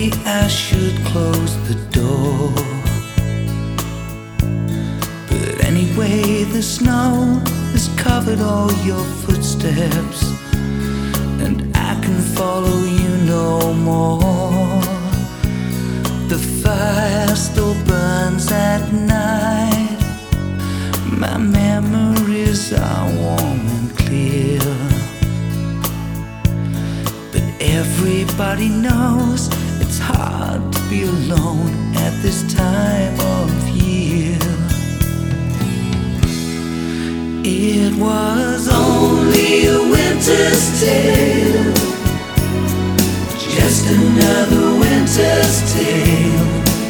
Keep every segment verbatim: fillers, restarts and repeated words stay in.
maybe I should close the door. But anyway, the snow has covered all your footsteps, and I can follow you no more. The fire still burns at night. My memories are warm and clear, but everybody knows it's hard to be alone at this time of year. It was only a winter's tale, just another winter's tale.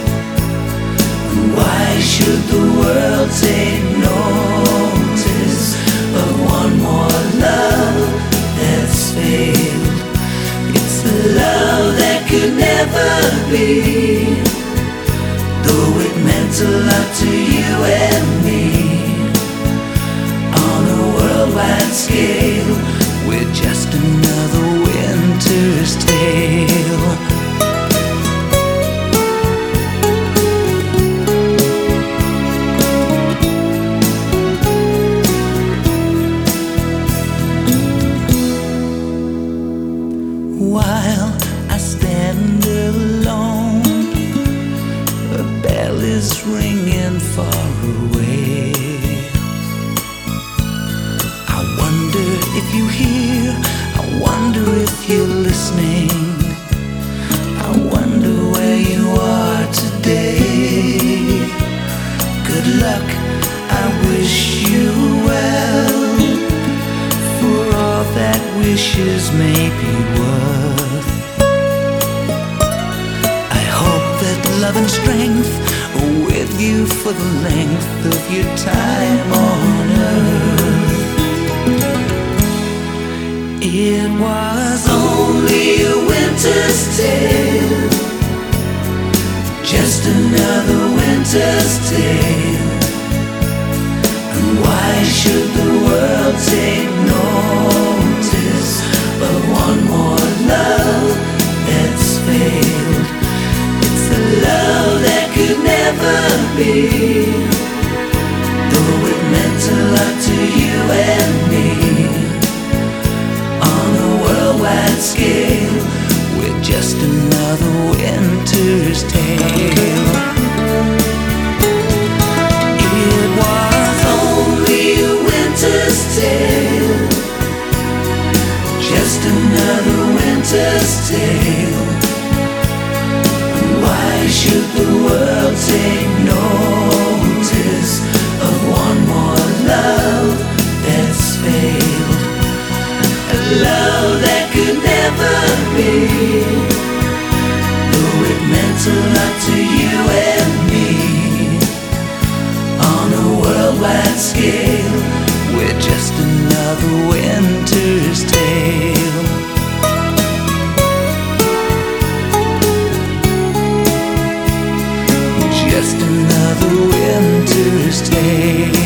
Why should the world take notice of one more love that's failed? It's the love that could never be, though it meant a lot to you and me. On a worldwide scale, we're just another winter's tale. While I stand alone, a bell is ringing far away. I wonder if you hear, I wonder if you're listening. I wonder where you are today. Good luck, I wish you well, for all that wishes may be worth. I hope that love and strength are with you for the length of your time on earth. It was only a winter's tale, just another winter's tale. And why should the world take notice of one more love that's failed? It's the love that could never be, though it meant a lot to you and me. On a worldwide scale, we're just another winter's tale. It was only a winter's tale, just another winter's tale. Why should the world take notice of one more love that's failed? A love that could never be, though it meant a lot to you and me. On a worldwide scale, we're just another winter's tale. Just another winter's tale.